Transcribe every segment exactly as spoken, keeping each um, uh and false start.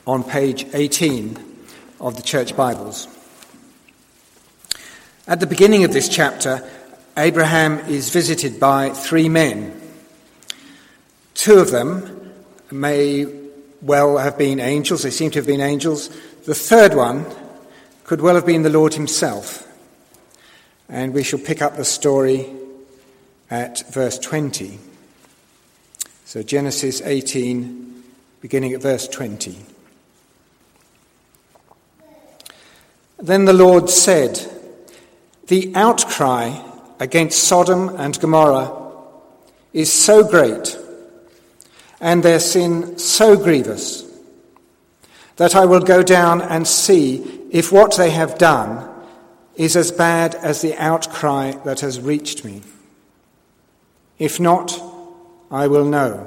on page eighteen of the Church Bibles. At the beginning of this chapter, Abraham is visited by three men. Two of them may well have been angels. They seem to have been angels. The third one could well have been the Lord himself. And we shall pick up the story at verse twenty. So Genesis eighteen, beginning at verse twenty. Then the Lord said, "The outcry against Sodom and Gomorrah is so great, and their sin so grievous, that I will go down and see if what they have done is as bad as the outcry that has reached me. If not, I will know."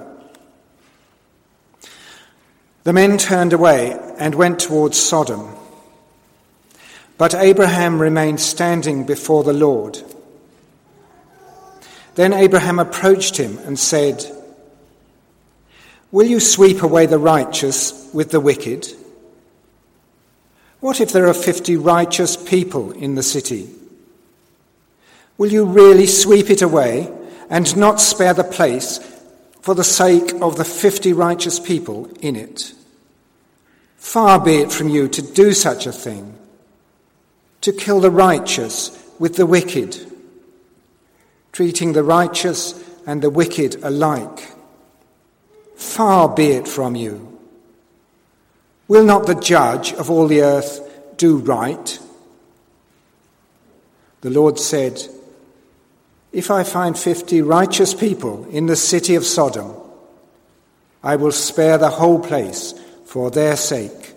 The men turned away and went towards Sodom. But Abraham remained standing before the Lord. Then Abraham approached him and said, "Will you sweep away the righteous with the wicked? What if there are fifty righteous people in the city? Will you really sweep it away and not spare the place for the sake of the fifty righteous people in it? Far be it from you to do such a thing, to kill the righteous with the wicked, treating the righteous and the wicked alike. Far be it from you. Will not the judge of all the earth do right?" The Lord said, "If I find fifty righteous people in the city of Sodom, I will spare the whole place for their sake."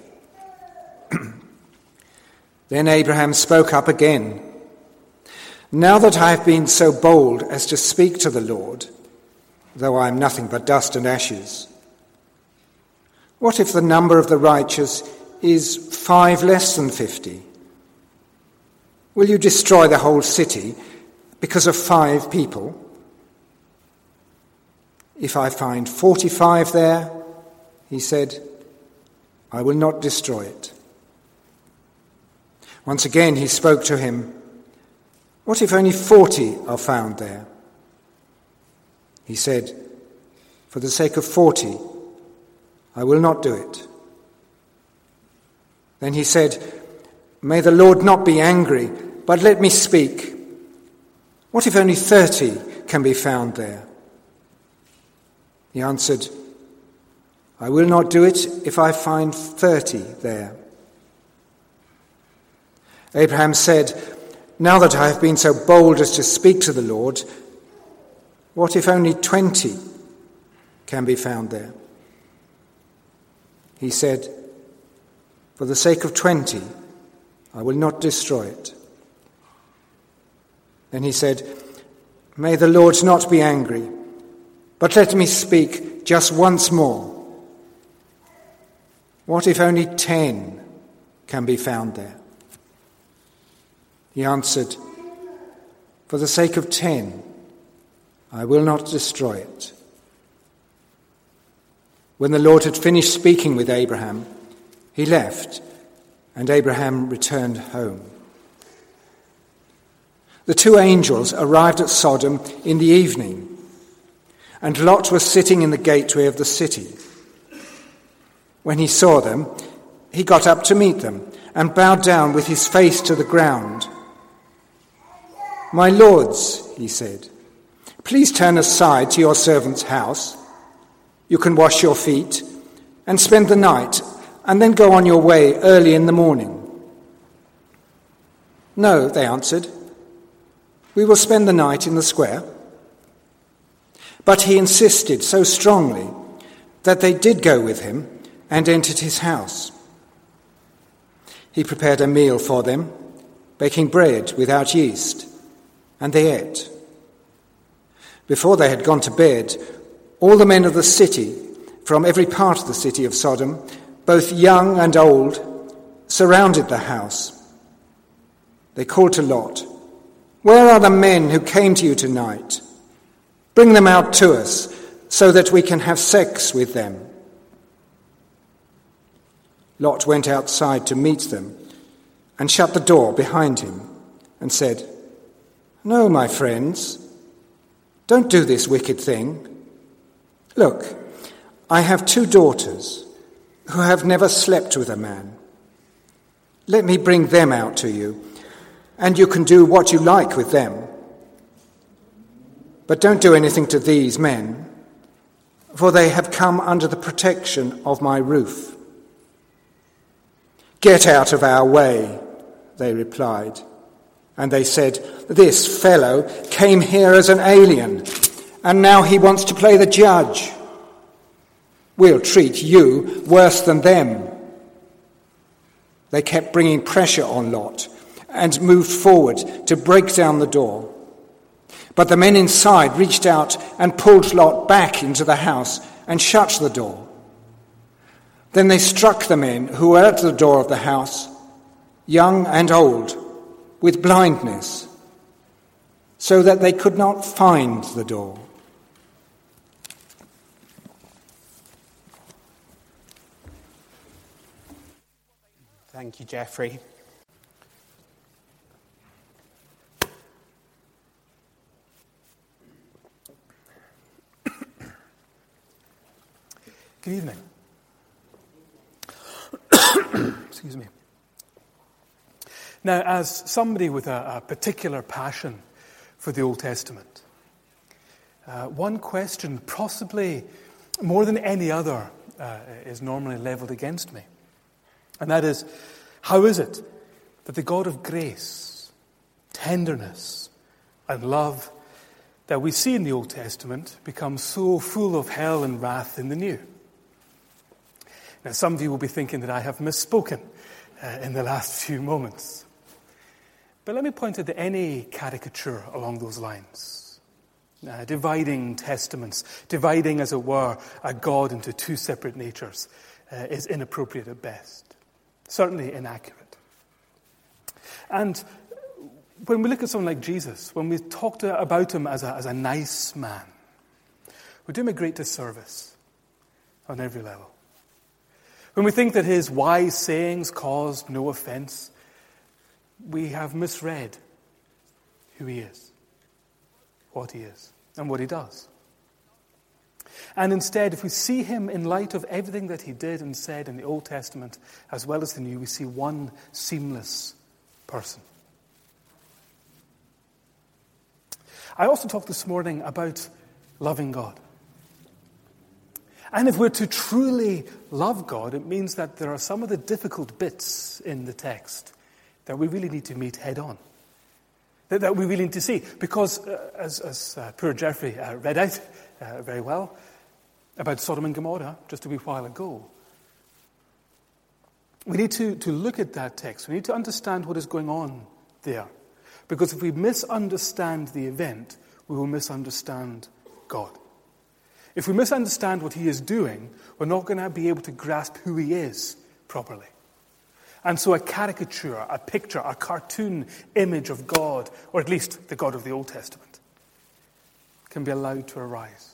Then Abraham spoke up again. "Now that I have been so bold as to speak to the Lord, though I am nothing but dust and ashes, what if the number of the righteous is five less than fifty? Will you destroy the whole city because of five people? If I find forty-five there," he said, "I will not destroy it." Once again he spoke to him, "What if only forty are found there?" He said, "For the sake of forty, I will not do it." Then he said, "May the Lord not be angry, but let me speak. What if only thirty can be found there?" He answered, "I will not do it if I find thirty there." Abraham said, "Now that I have been so bold as to speak to the Lord, what if only twenty can be found there?" He said, "For the sake of twenty, I will not destroy it." Then he said, "May the Lord not be angry, but let me speak just once more. What if only ten can be found there?" He answered, "For the sake of ten, I will not destroy it." When the Lord had finished speaking with Abraham, he left, and Abraham returned home. The two angels arrived at Sodom in the evening, and Lot was sitting in the gateway of the city. When he saw them, he got up to meet them and bowed down with his face to the ground. "My lords," he said, "please turn aside to your servant's house. You can wash your feet and spend the night and then go on your way early in the morning." "No," they answered, "we will spend the night in the square." But he insisted so strongly that they did go with him and entered his house. He prepared a meal for them, baking bread without yeast, and they ate. Before they had gone to bed, all the men of the city, from every part of the city of Sodom, both young and old, surrounded the house. They called to Lot, "Where are the men who came to you tonight? Bring them out to us so that we can have sex with them." Lot went outside to meet them and shut the door behind him and said, "No, my friends, don't do this wicked thing. Look, I have two daughters who have never slept with a man. Let me bring them out to you, and you can do what you like with them. But don't do anything to these men, for they have come under the protection of my roof." "Get out of our way," they replied. And they said, "This fellow came here as an alien, and now he wants to play the judge. We'll treat you worse than them." They kept bringing pressure on Lot and moved forward to break down the door. But the men inside reached out and pulled Lot back into the house and shut the door. Then they struck the men who were at the door of the house, young and old, with blindness, so that they could not find the door. Thank you, Geoffrey. Good evening. Excuse me. Now, as somebody with a, a particular passion for the Old Testament, uh, one question, possibly more than any other, uh, is normally leveled against me. And that is, how is it that the God of grace, tenderness, and love that we see in the Old Testament becomes so full of hell and wrath in the New? Now, some of you will be thinking that I have misspoken uh, in the last few moments. But let me point out that any caricature along those lines, uh, dividing testaments, dividing, as it were, a God into two separate natures, uh, is inappropriate at best. Certainly inaccurate. And when we look at someone like Jesus, when we talk to, about him as a, as a nice man, we do him a great disservice on every level. When we think that his wise sayings caused no offense, we have misread who he is, what he is, and what he does. And instead, if we see him in light of everything that he did and said in the Old Testament as well as the New, we see one seamless person. I also talked this morning about loving God. And if we're to truly love God, it means that there are some of the difficult bits in the text that we really need to meet head on, that, that we really need to see. Because, uh, as, as uh, poor Geoffrey uh, read out uh, very well about Sodom and Gomorrah just a wee while ago, we need to, to look at that text. We need to understand what is going on there. Because if we misunderstand the event, we will misunderstand God. If we misunderstand what he is doing, we're not going to be able to grasp who he is properly. And so a caricature, a picture, a cartoon image of God, or at least the God of the Old Testament, can be allowed to arise.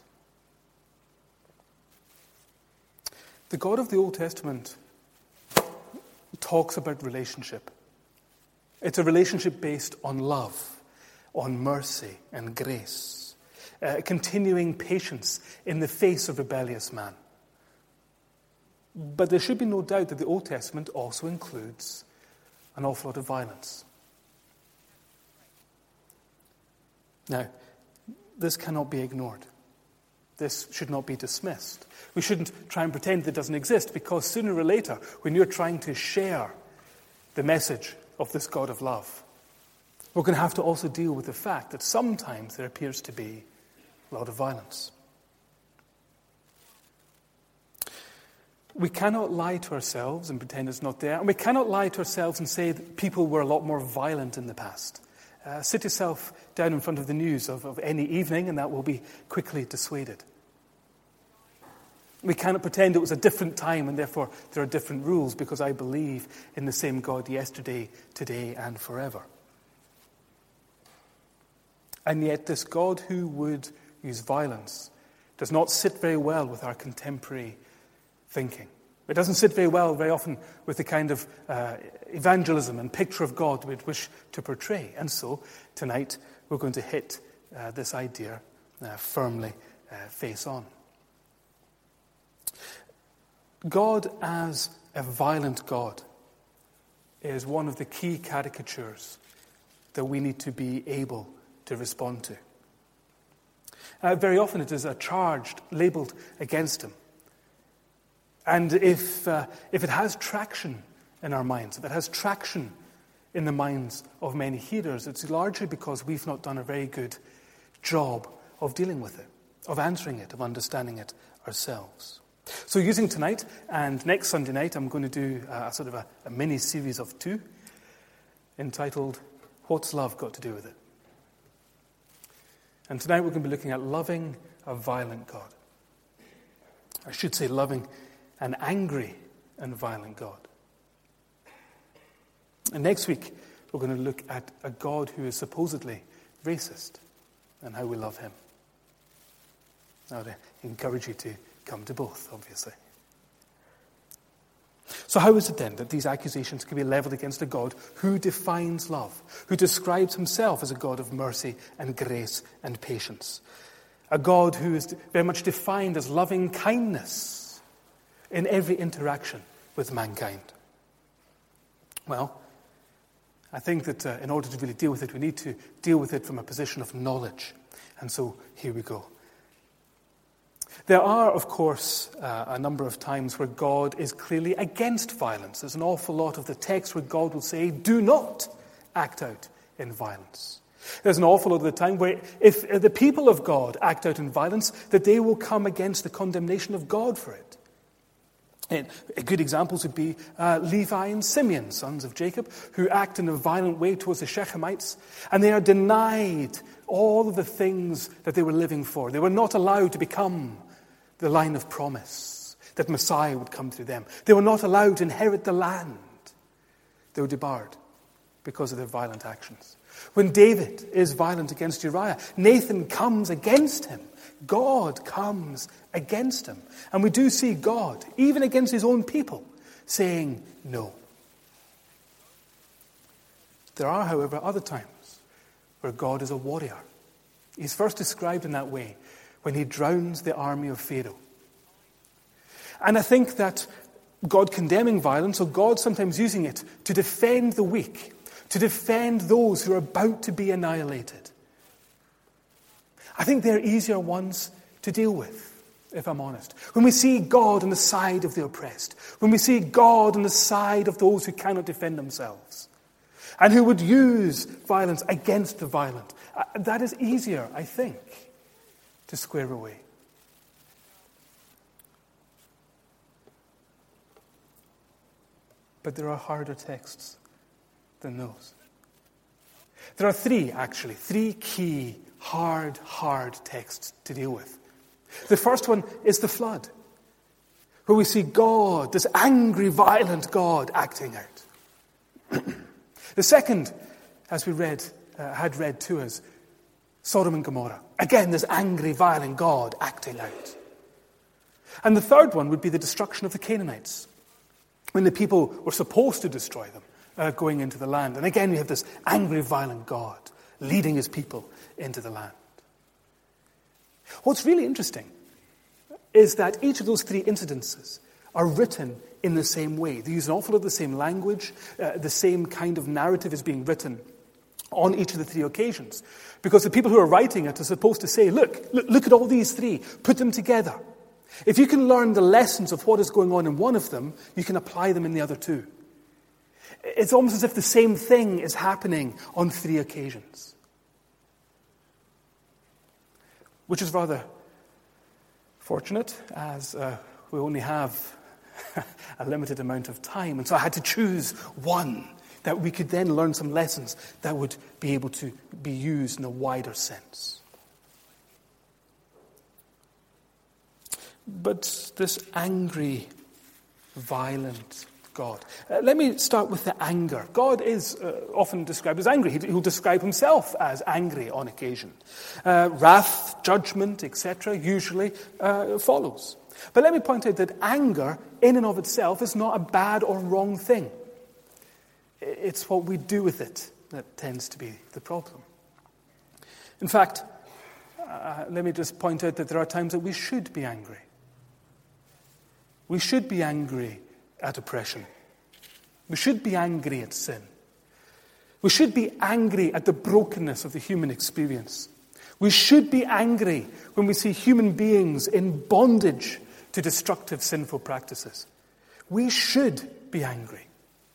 The God of the Old Testament talks about relationship. It's a relationship based on love, on mercy and grace. Uh, continuing patience in the face of rebellious man. But there should be no doubt that the Old Testament also includes an awful lot of violence. Now, this cannot be ignored. This should not be dismissed. We shouldn't try and pretend that it doesn't exist, because sooner or later, when you're trying to share the message of this God of love, we're going to have to also deal with the fact that sometimes there appears to be a lot of violence. We cannot lie to ourselves and pretend it's not there. And we cannot lie to ourselves and say that people were a lot more violent in the past. Uh, sit yourself down in front of the news of, of any evening and that will be quickly dissuaded. We cannot pretend it was a different time and therefore there are different rules because I believe in the same God yesterday, today, and forever. And yet this God who would use violence does not sit very well with our contemporary thinking. It doesn't sit very well very often with the kind of uh, evangelism and picture of God we'd wish to portray. And so tonight we're going to hit uh, this idea uh, firmly uh, face on. God as a violent God is one of the key caricatures that we need to be able to respond to. Uh, very often it is a charge labelled against him. And if uh, if it has traction in our minds, if it has traction in the minds of many hearers, it's largely because we've not done a very good job of dealing with it, of answering it, of understanding it ourselves. So using tonight and next Sunday night, I'm going to do a sort of a, a mini series of two entitled, What's Love Got to Do with It? And tonight we're going to be looking at loving a violent God. I should say loving an angry and violent God. And next week, we're going to look at a God who is supposedly racist and how we love him. I would encourage you to come to both, obviously. So how is it then that these accusations can be levelled against a God who defines love, who describes himself as a God of mercy and grace and patience? A God who is very much defined as loving kindness in every interaction with mankind. Well, I think that uh, in order to really deal with it, we need to deal with it from a position of knowledge. And so here we go. There are, of course, uh, a number of times where God is clearly against violence. There's an awful lot of the text where God will say, do not act out in violence. There's an awful lot of the time where if the people of God act out in violence, that they will come against the condemnation of God for it. And good examples would be uh, Levi and Simeon, sons of Jacob, who act in a violent way towards the Shechemites, and they are denied all of the things that they were living for. They were not allowed to become the line of promise, that Messiah would come through them. They were not allowed to inherit the land. They were debarred because of their violent actions. When David is violent against Uriah, Nathan comes against him. God comes against him. And we do see God, even against his own people, saying no. There are, however, other times where God is a warrior. He's first described in that way when he drowns the army of Pharaoh. And I think that God condemning violence, or God sometimes using it to defend the weak, to defend those who are about to be annihilated, I think they're easier ones to deal with, if I'm honest. When we see God on the side of the oppressed, when we see God on the side of those who cannot defend themselves, and who would use violence against the violent, that is easier, I think, to square away. But there are harder texts than those. There are three, actually, three key hard, hard texts to deal with. The first one is the flood, where we see God, this angry, violent God, acting out. The second, as we read, uh, had read to us, Sodom and Gomorrah. Again, this angry, violent God acting out. And the third one would be the destruction of the Canaanites, when the people were supposed to destroy them, uh, going into the land. And again, we have this angry, violent God leading his people into the land. What's really interesting is that each of those three incidences are written in the same way. They use an awful lot of the same language. Uh, the same kind of narrative is being written on each of the three occasions. Because the people who are writing it are supposed to say, look, look, look at all these three, put them together. If you can learn the lessons of what is going on in one of them, you can apply them in the other two. It's almost as if the same thing is happening on three occasions. Which is rather fortunate, as uh, we only have a limited amount of time. And so I had to choose one that we could then learn some lessons that would be able to be used in a wider sense. But this angry, violent God. Uh, let me start with the anger. God is uh, often described as angry. He, he'll describe himself as angry on occasion. Uh, wrath, judgment, et cetera usually uh, follows. But let me point out that anger, in and of itself, is not a bad or wrong thing. It's what we do with it that tends to be the problem. In fact, uh, let me just point out that there are times that we should be angry. We should be angry at oppression. We should be angry at sin. We should be angry at the brokenness of the human experience. We should be angry when we see human beings in bondage to destructive, sinful practices. We should be angry.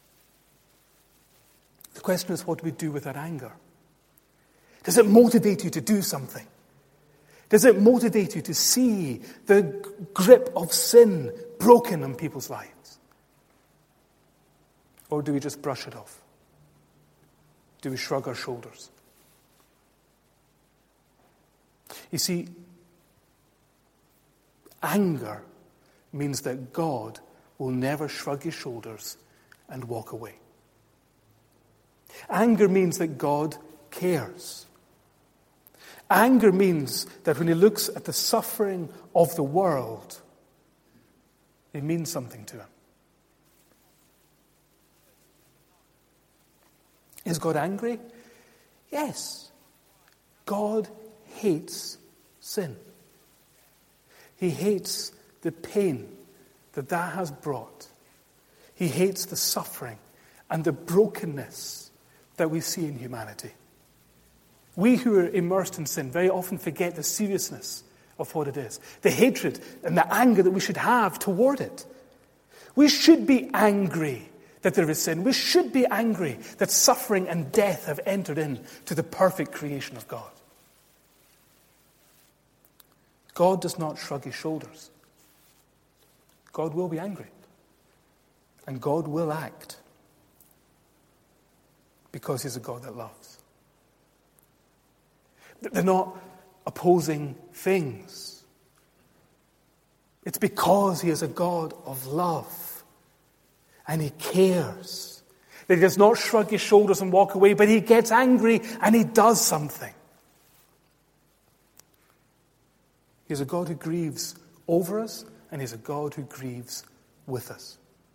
The question is, what do we do with that anger? Does it motivate you to do something? Does it motivate you to see the grip of sin broken in people's lives? Or do we just brush it off? Do we shrug our shoulders? You see, anger means that God will never shrug his shoulders and walk away. Anger means that God cares. Anger means that when he looks at the suffering of the world, it means something to him. Is God angry? Yes. God hates sin. He hates the pain that that has brought. He hates the suffering and the brokenness that we see in humanity. We who are immersed in sin very often forget the seriousness of what it is, the hatred and the anger that we should have toward it. We should be angry that there is sin. We should be angry that suffering and death have entered into the perfect creation of God. God does not shrug his shoulders. God will be angry. And God will act. Because he's a God that loves. They're not opposing things. It's because he is a God of love. And he cares. That he does not shrug his shoulders and walk away, but he gets angry and he does something. He's a God who grieves over us, and he's a God who grieves with us.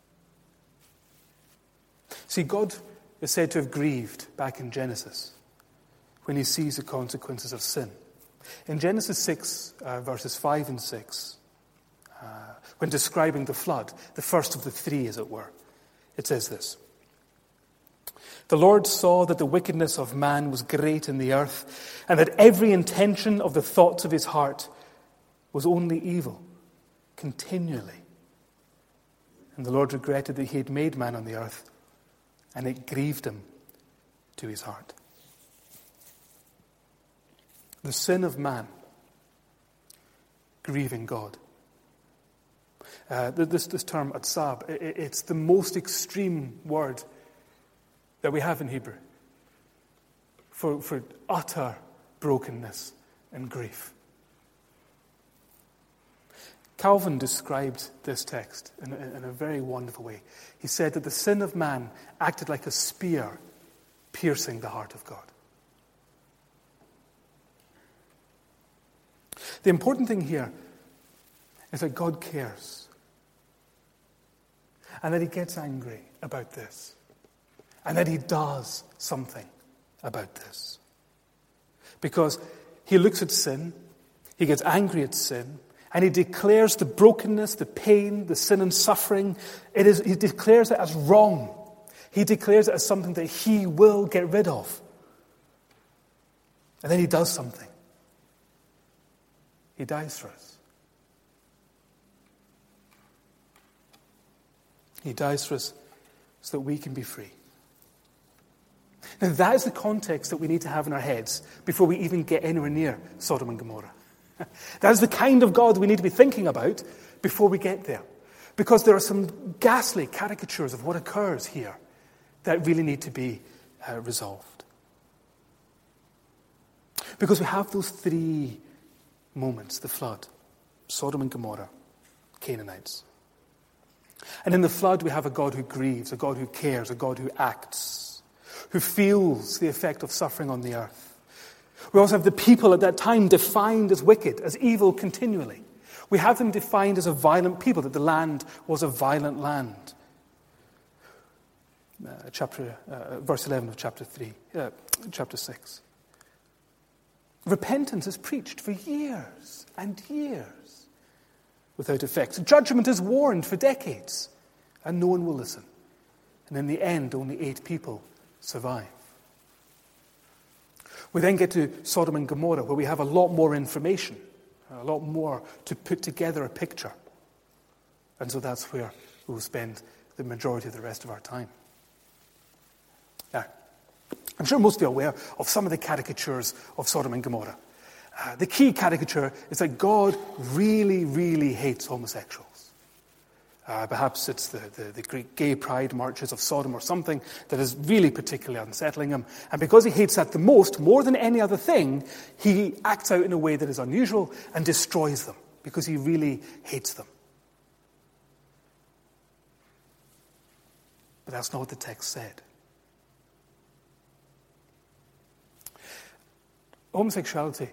See, God is said to have grieved back in Genesis when he sees the consequences of sin. In Genesis six, uh, verses five and six, uh, when describing the flood, the first of the three, as it were, it says this: "The Lord saw that the wickedness of man was great in the earth, and that every intention of the thoughts of his heart was only evil, continually. And the Lord regretted that he had made man on the earth, and it grieved him to his heart." The sin of man grieving God. Uh, this, this term, atzab, it's the most extreme word that we have in Hebrew for, for utter brokenness and grief. Calvin described this text in a, in a very wonderful way. He said that the sin of man acted like a spear piercing the heart of God. The important thing here is that God cares. And that he gets angry about this. And that he does something about this. Because he looks at sin, he gets angry at sin, and he declares the brokenness, the pain, the sin and suffering. It is, he declares it as wrong. He declares it as something that he will get rid of. And then he does something. He dies for us. He dies for us so that we can be free. Now that is the context that we need to have in our heads before we even get anywhere near Sodom and Gomorrah. That is the kind of God we need to be thinking about before we get there. Because there are some ghastly caricatures of what occurs here that really need to be uh, resolved. Because we have those three moments: the flood, Sodom and Gomorrah, Canaanites. And in the flood we have a God who grieves, a God who cares, a God who acts, who feels the effect of suffering on the earth. We also have the people at that time defined as wicked, as evil continually. We have them defined as a violent people, that the land was a violent land. Uh, chapter, uh, verse eleven of chapter three, uh, chapter six. Repentance is preached for years and years without effect. Judgment is warned for decades, and no one will listen. And in the end, only eight people survive. We then get to Sodom and Gomorrah, where we have a lot more information, a lot more to put together a picture. And so that's where we'll spend the majority of the rest of our time. Now, I'm sure most of you are aware of some of the caricatures of Sodom and Gomorrah. Uh, the key caricature is that God really, really hates homosexuals. Uh, perhaps it's the, the, the Greek gay pride marches of Sodom or something that is really particularly unsettling him. And because he hates that the most, more than any other thing, he acts out in a way that is unusual and destroys them because he really hates them. But that's not what the text said. Homosexuality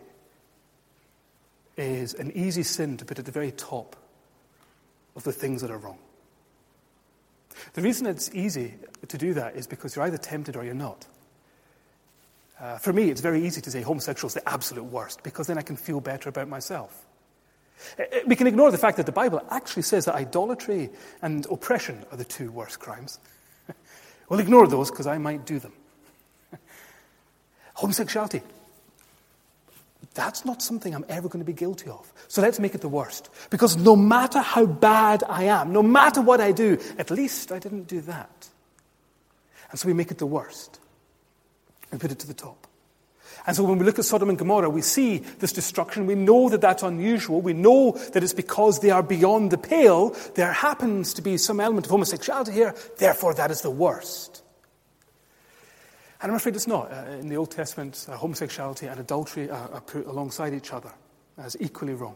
is an easy sin to put at the very top of the things that are wrong. The reason it's easy to do that is because you're either tempted or you're not. Uh, for me, it's very easy to say homosexual is the absolute worst, because then I can feel better about myself. We can ignore the fact that the Bible actually says that idolatry and oppression are the two worst crimes. We'll ignore those because I might do them. Homosexuality, that's not something I'm ever going to be guilty of. So let's make it the worst. Because no matter how bad I am, no matter what I do, at least I didn't do that. And so we make it the worst. And put it to the top. And so when we look at Sodom and Gomorrah, we see this destruction. We know that that's unusual. We know that it's because they are beyond the pale. There happens to be some element of homosexuality here. Therefore, that is the worst. And I'm afraid it's not. Uh, in the Old Testament, uh, homosexuality and adultery are, are put alongside each other as equally wrong.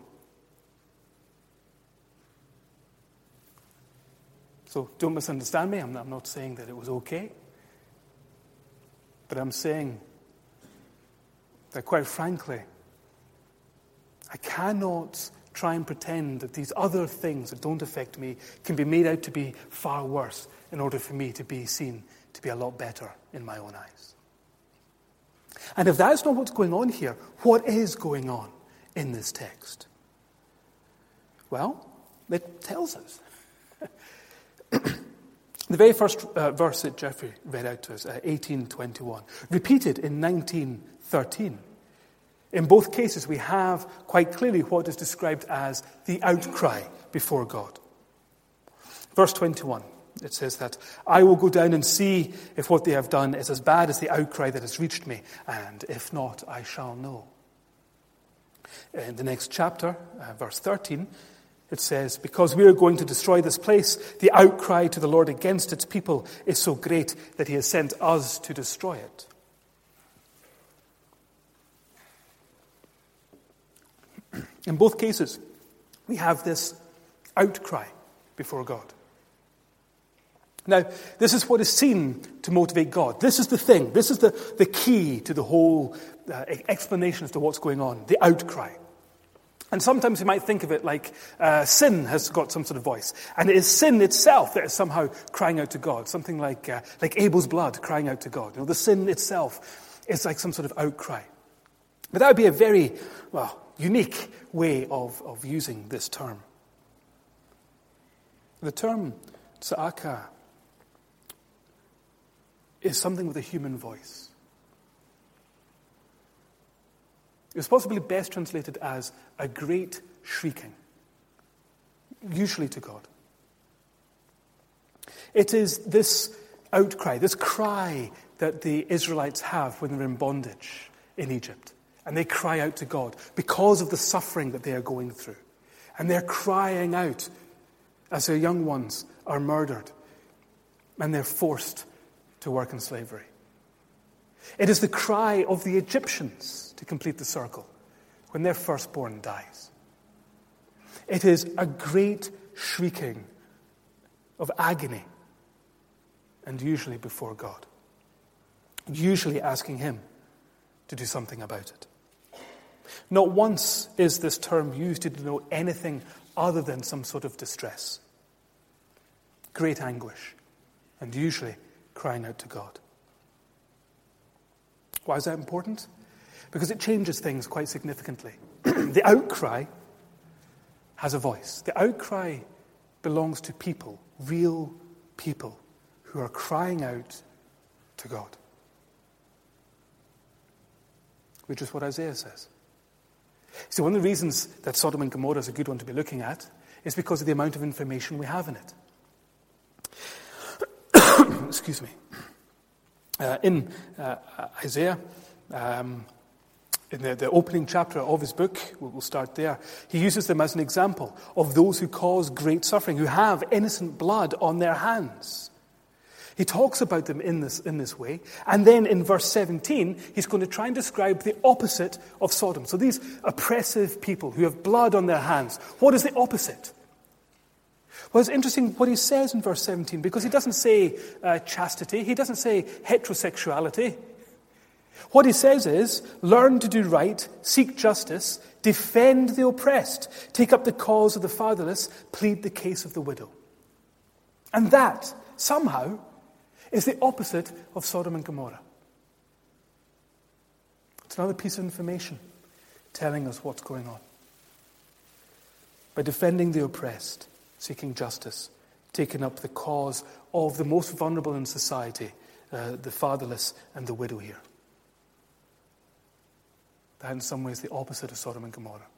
So don't misunderstand me. I'm not, I'm not saying that it was okay. But I'm saying that, quite frankly, I cannot try and pretend that these other things that don't affect me can be made out to be far worse in order for me to be seen to be a lot better in my own eyes. And if that's not what's going on here, what is going on in this text? Well, it tells us. The very first uh, verse that Jeffrey read out to us, uh, eighteen twenty-one, repeated in nineteen thirteen. In both cases, we have quite clearly what is described as the outcry before God. Verse twenty-one. It says that, I will go down and see if what they have done is as bad as the outcry that has reached me, and if not, I shall know. In the next chapter, uh, verse thirteen, it says, because we are going to destroy this place, the outcry to the Lord against its people is so great that he has sent us to destroy it. In both cases, we have this outcry before God. Now, this is what is seen to motivate God. This is the thing. This is the, the key to the whole uh, explanation as to what's going on, the outcry. And sometimes you might think of it like uh, sin has got some sort of voice. And it is sin itself that is somehow crying out to God, something like uh, like Abel's blood crying out to God. You know, the sin itself is like some sort of outcry. But that would be a very, well, unique way of, of using this term. The term tza'aka is something with a human voice. It's possibly best translated as a great shrieking, usually to God. It is this outcry, this cry that the Israelites have when they're in bondage in Egypt. And they cry out to God because of the suffering that they are going through. And they're crying out as their young ones are murdered and they're forced to work in slavery. It is the cry of the Egyptians, to complete the circle, when their firstborn dies. It is a great shrieking of agony, and usually before God, usually asking him to do something about it. Not once is this term used to denote anything other than some sort of distress, great anguish, and usually crying out to God. Why is that important? Because it changes things quite significantly. The outcry has a voice. The outcry belongs to people, real people, who are crying out to God. Which is what Isaiah says. So one of the reasons that Sodom and Gomorrah is a good one to be looking at is because of the amount of information we have in it. Excuse me. Uh, in uh, Isaiah, um, in the, the opening chapter of his book, we'll start there, he uses them as an example of those who cause great suffering, who have innocent blood on their hands. He talks about them in this, in this way, and then in verse seventeen, he's going to try and describe the opposite of Sodom. So these oppressive people who have blood on their hands, what is the opposite? Well, it's interesting what he says in verse seventeen, because he doesn't say uh, chastity, he doesn't say heterosexuality. What he says is, learn to do right, seek justice, defend the oppressed, take up the cause of the fatherless, plead the case of the widow. And that, somehow, is the opposite of Sodom and Gomorrah. It's another piece of information telling us what's going on. By defending the oppressed, seeking justice, taking up the cause of the most vulnerable in society, uh, the fatherless and the widow here. That in some ways the opposite of Sodom and Gomorrah.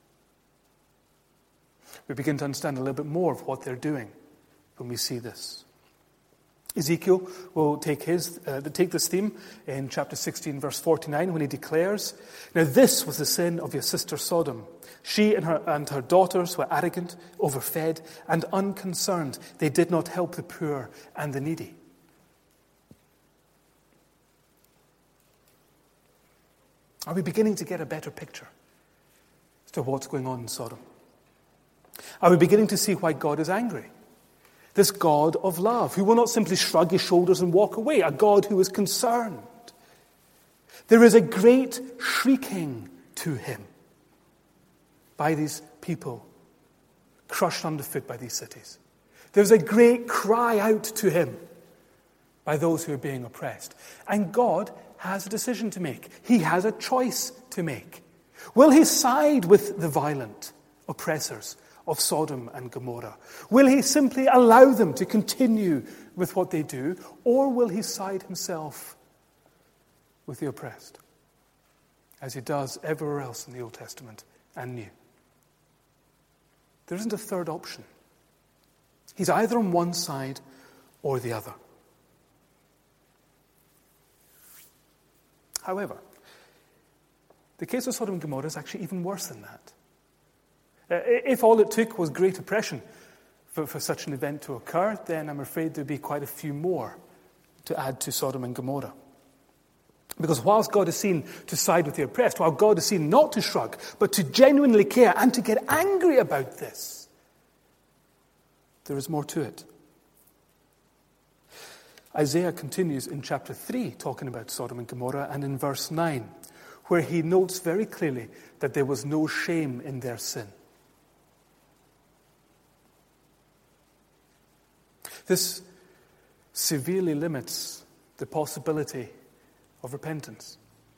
We begin to understand a little bit more of what they're doing when we see this. Ezekiel will take his uh, take this theme in chapter sixteen, verse forty-nine, when he declares, "Now this was the sin of your sister Sodom. She and her and her daughters were arrogant, overfed, and unconcerned. They did not help the poor and the needy." Are we beginning to get a better picture as to what's going on in Sodom? Are we beginning to see why God is angry? This God of love, who will not simply shrug his shoulders and walk away, a God who is concerned. There is a great shrieking to him by these people crushed underfoot by these cities. There's a great cry out to him by those who are being oppressed. And God has a decision to make. He has a choice to make. Will he side with the violent oppressors of Sodom and Gomorrah? Will he simply allow them to continue with what they do, or will he side himself with the oppressed, as he does everywhere else in the Old Testament and New? There isn't a third option. He's either on one side or the other. However, the case of Sodom and Gomorrah is actually even worse than that. Uh, if all it took was great oppression for, for such an event to occur, then I'm afraid there'd be quite a few more to add to Sodom and Gomorrah. Because whilst God is seen to side with the oppressed, while God is seen not to shrug, but to genuinely care and to get angry about this, there is more to it. Isaiah continues in chapter three talking about Sodom and Gomorrah, and in verse nine, where he notes very clearly that there was no shame in their sin. This severely limits the possibility of repentance.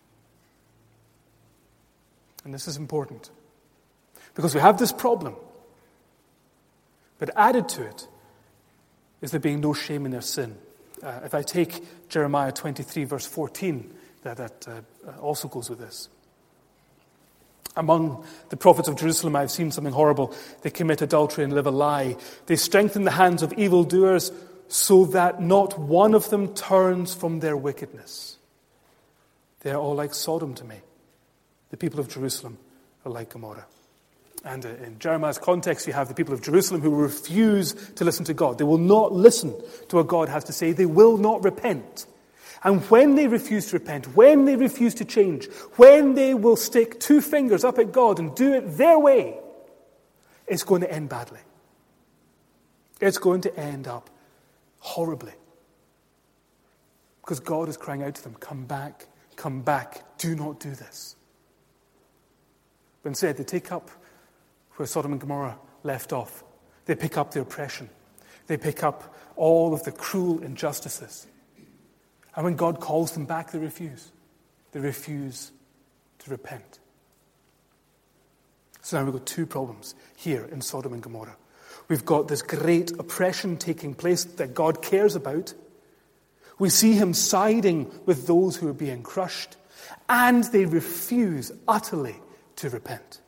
And this is important, because we have this problem, but added to it is there being no shame in their sin. Uh, if I take Jeremiah twenty-three, verse fourteen, that, that uh, also goes with this. "Among the prophets of Jerusalem I have seen something horrible. They commit adultery and live a lie. They strengthen the hands of evildoers so that not one of them turns from their wickedness. They are all like Sodom to me. The people of Jerusalem are like Gomorrah." And in Jeremiah's context, you have the people of Jerusalem who refuse to listen to God. They will not listen to what God has to say. They will not repent. And when they refuse to repent, when they refuse to change, when they will stick two fingers up at God and do it their way, it's going to end badly. It's going to end up horribly. Because God is crying out to them, come back, come back, do not do this. But instead, they take up where Sodom and Gomorrah left off. They pick up the oppression. They pick up all of the cruel injustices. And when God calls them back, they refuse. They refuse to repent. So now we've got two problems here in Sodom and Gomorrah. We've got this great oppression taking place that God cares about. We see him siding with those who are being crushed, and they refuse utterly to repent.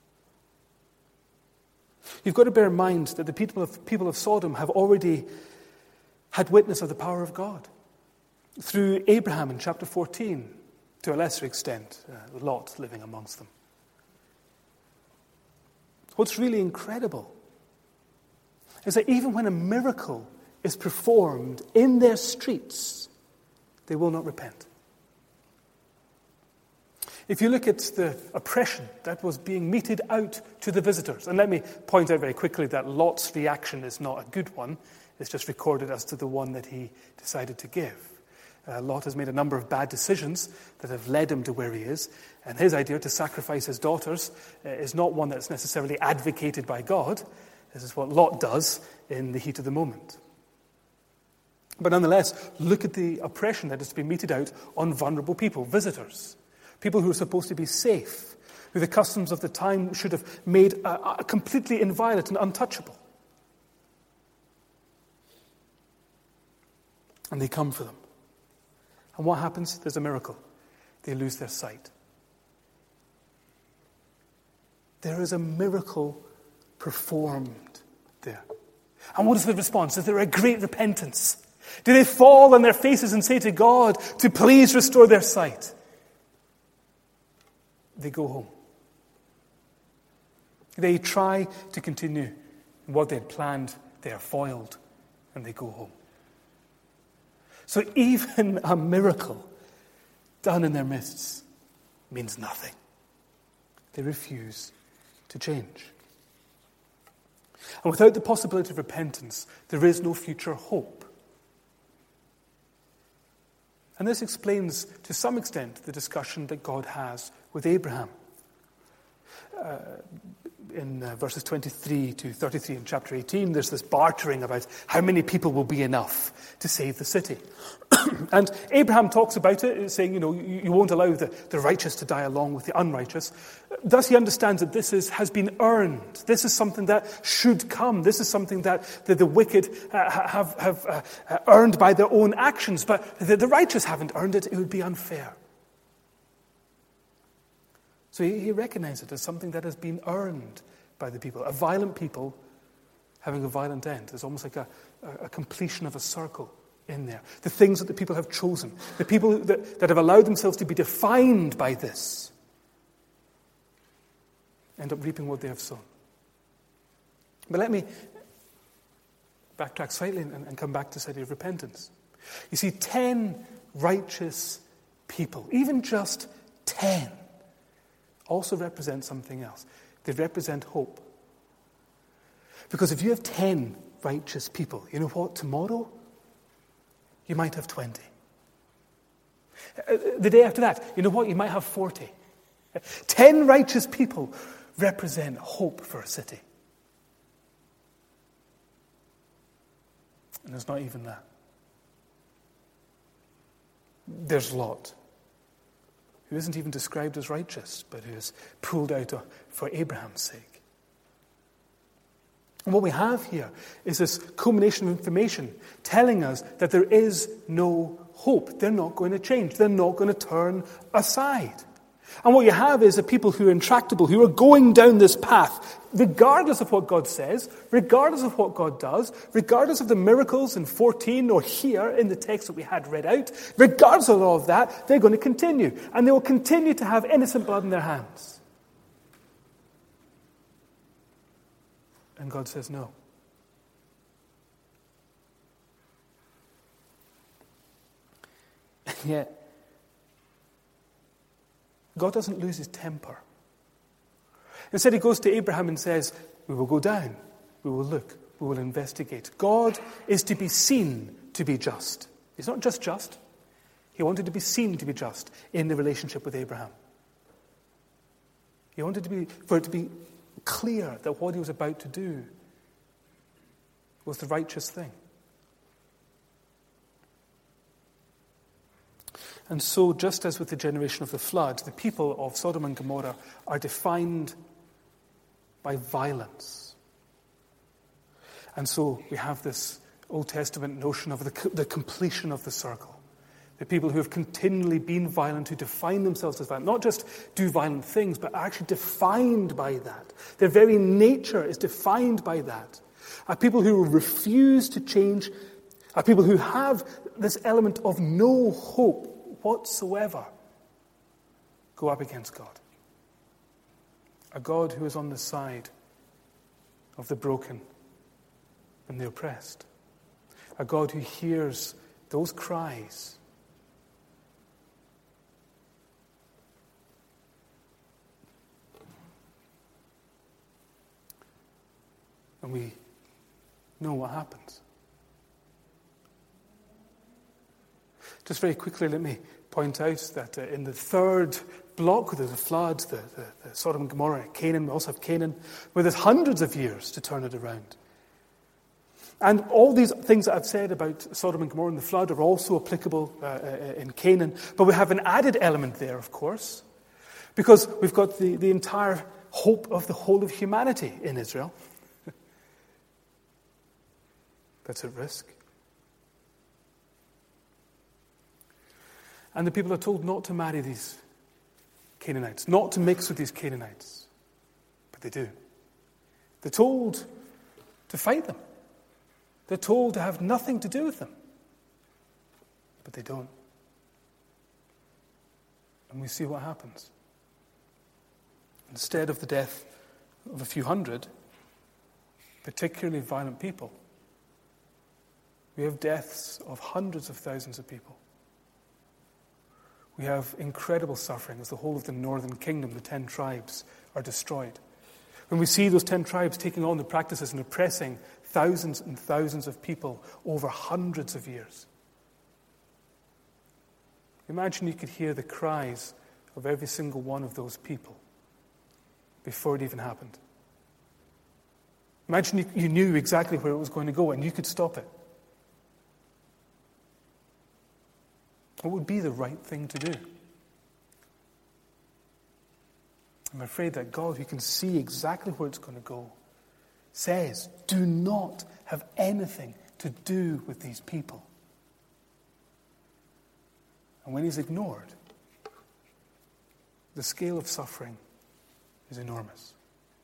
You've got to bear in mind that the people of, people of Sodom have already had witness of the power of God through Abraham in chapter fourteen, to a lesser extent, uh, Lot living amongst them. What's really incredible is that even when a miracle is performed in their streets, they will not repent. If you look at the oppression that was being meted out to the visitors, and let me point out very quickly that Lot's reaction is not a good one. It's just recorded as to the one that he decided to give. Uh, Lot has made a number of bad decisions that have led him to where he is, and his idea to sacrifice his daughters uh, is not one that's necessarily advocated by God. This is what Lot does in the heat of the moment. But nonetheless, look at the oppression that is being meted out on vulnerable people, visitors, people who are supposed to be safe, who the customs of the time should have made uh, completely inviolate and untouchable. And they come for them. And what happens? There's a miracle. They lose their sight. There is a miracle performed there. And what is the response? Is there a great repentance? Do they fall on their faces and say to God to please restore their sight? They go home. They try to continue what they had planned. They are foiled and they go home. So even a miracle done in their midst means nothing. They refuse to change. And without the possibility of repentance, there is no future hope. And this explains, to some extent, the discussion that God has with Abraham. Uh, in uh, verses twenty-three to thirty-three in chapter eighteen, there's this bartering about how many people will be enough to save the city. And Abraham talks about it, saying, you know, you, you won't allow the, the righteous to die along with the unrighteous. Thus he understands that this is, has been earned. This is something that should come. This is something that, that the wicked uh, have, have uh, earned by their own actions. But the, the righteous haven't earned it. It would be unfair. So he, he recognizes it as something that has been earned by the people. A violent people having a violent end. It's almost like a, a, a completion of a circle in there. The things that the people have chosen. The people that, that have allowed themselves to be defined by this end up reaping what they have sown. But let me backtrack slightly and, and come back to the idea of repentance. You see, ten righteous people, even just ten, also represent something else. They represent hope. Because if you have ten righteous people, you know what? Tomorrow, you might have twenty. The day after that, you know what? You might have forty. Ten righteous people represent hope for a city. And there's not even that. There's Lot, who isn't even described as righteous, but who is pulled out for Abraham's sake. And what we have here is this culmination of information telling us that there is no hope. They're not going to change. They're not going to turn aside. And what you have is a people who are intractable, who are going down this path, regardless of what God says, regardless of what God does, regardless of the miracles in fourteen or here in the text that we had read out, regardless of all of that, they're going to continue. And they will continue to have innocent blood in their hands. And God says no. And yet, God doesn't lose his temper. Instead, he goes to Abraham and says, we will go down, we will look, we will investigate. God is to be seen to be just. He's not just just. He wanted to be seen to be just in the relationship with Abraham. He He wanted to be, for it to be clear that what he was about to do was the righteous thing. And so, just as with the generation of the flood, the people of Sodom and Gomorrah are defined by violence. And so we have this Old Testament notion of the, the completion of the circle. The people who have continually been violent, who define themselves as violent, not just do violent things, but are actually defined by that. Their very nature is defined by that. Are people who refuse to change, are people who have this element of no hope whatsoever go up against God. A God who is on the side of the broken and the oppressed. A God who hears those cries and we know what happens. Just very quickly, let me point out that uh, in the third block, there's a flood, the, the, the Sodom and Gomorrah, Canaan, we also have Canaan, where there's hundreds of years to turn it around. And all these things that I've said about Sodom and Gomorrah and the flood are also applicable uh, uh, in Canaan. But we have an added element there, of course, because we've got the, the entire hope of the whole of humanity in Israel. That's at risk. And the people are told not to marry these Canaanites, not to mix with these Canaanites. But they do. They're told to fight them. They're told to have nothing to do with them. But they don't. And we see what happens. Instead of the death of a few hundred, particularly violent people, we have deaths of hundreds of thousands of people. We have incredible suffering as the whole of the northern kingdom, the ten tribes, are destroyed. When we see those ten tribes taking on the practices and oppressing thousands and thousands of people over hundreds of years. Imagine you could hear the cries of every single one of those people before it even happened. Imagine you, you knew exactly where it was going to go and you could stop it. What would be the right thing to do? I'm afraid that God, who can see exactly where it's going to go, says, do not have anything to do with these people. And when he's ignored, the scale of suffering is enormous.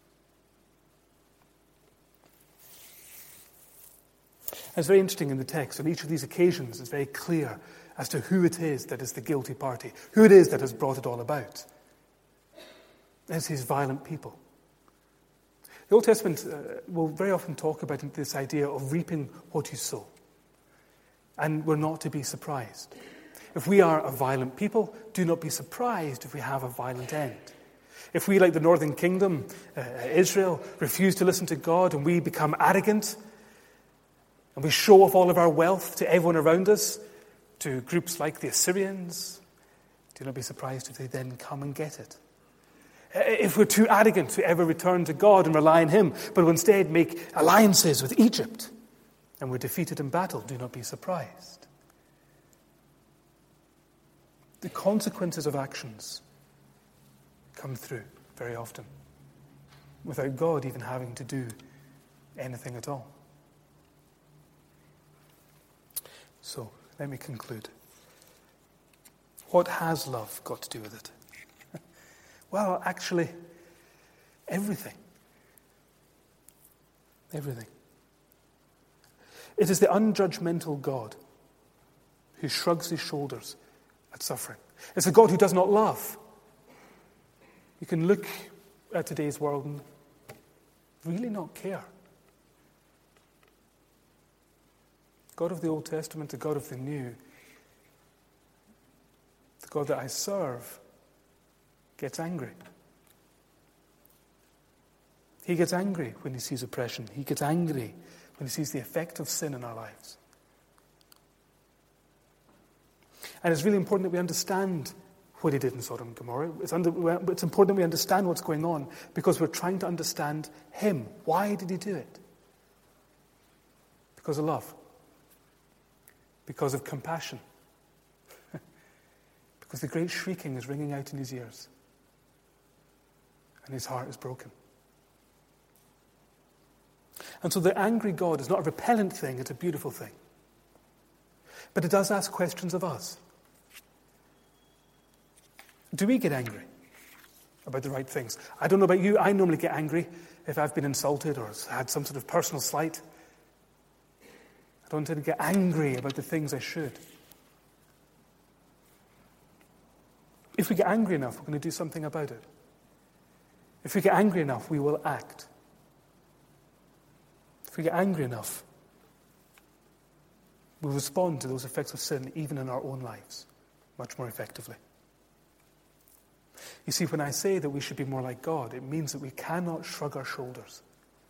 And it's very interesting in the text. On each of these occasions, it's very clear as to who it is that is the guilty party, who it is that has brought it all about. It's these violent people. The Old Testament uh, will very often talk about this idea of reaping what you sow. And we're not to be surprised. If we are a violent people, do not be surprised if we have a violent end. If we, like the northern kingdom, uh, Israel, refuse to listen to God and we become arrogant and we show off all of our wealth to everyone around us, to groups like the Assyrians, do not be surprised if they then come and get it. If we're too arrogant to ever return to God and rely on him, but instead make alliances with Egypt and we're defeated in battle, do not be surprised. The consequences of actions come through very often without God even having to do anything at all. So, let me conclude. What has love got to do with it? Well, actually, everything. Everything. It is the unjudgmental God who shrugs his shoulders at suffering. It's a God who does not love. You can look at today's world and really not care. God of the Old Testament, the God of the New, the God that I serve, gets angry. He gets angry when he sees oppression. He gets angry when he sees the effect of sin in our lives. And it's really important that we understand what he did in Sodom and Gomorrah. It's, under, it's important that we understand what's going on because we're trying to understand him. Why did he do it? Because of love. Because of compassion. Because the great shrieking is ringing out in his ears. And his heart is broken. And so the angry God is not a repellent thing, it's a beautiful thing. But it does ask questions of us. Do we get angry about the right things? I don't know about you, I normally get angry if I've been insulted or had some sort of personal slight. I don't tend to get angry about the things I should. If we get angry enough, we're going to do something about it. If we get angry enough, we will act. If we get angry enough, we'll respond to those effects of sin, even in our own lives, much more effectively. You see, when I say that we should be more like God, it means that we cannot shrug our shoulders.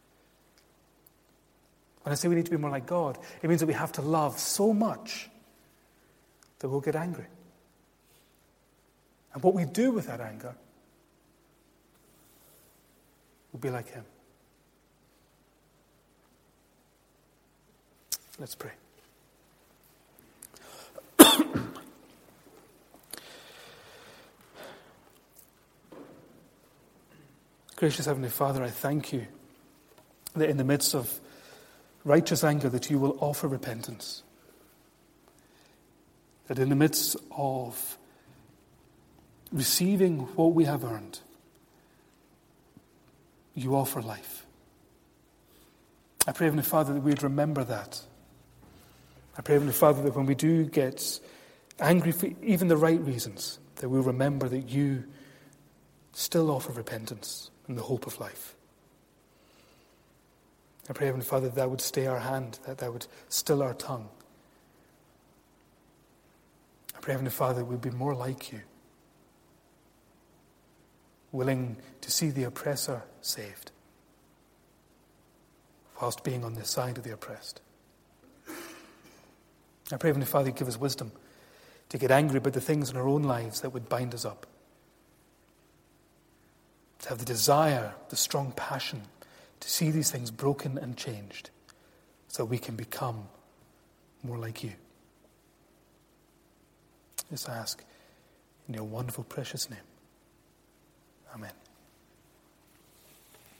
When I say we need to be more like God, it means that we have to love so much that we'll get angry. And what we do with that anger will be like him. Let's pray. Gracious Heavenly Father, I thank you that in the midst of righteous anger that you will offer repentance. That in the midst of receiving what we have earned, you offer life. I pray, Heavenly Father, that we'd remember that. I pray, Heavenly Father, that when we do get angry for even the right reasons, that we'll remember that you still offer repentance and the hope of life. I pray, Heavenly Father, that that would stay our hand, that that would still our tongue. I pray, Heavenly Father, that we'd be more like you, willing to see the oppressor saved, whilst being on the side of the oppressed. I pray, Heavenly Father, you give us wisdom to get angry about the things in our own lives that would bind us up. To have the desire, the strong passion to see these things broken and changed so we can become more like you. This I ask in your wonderful, precious name. Amen.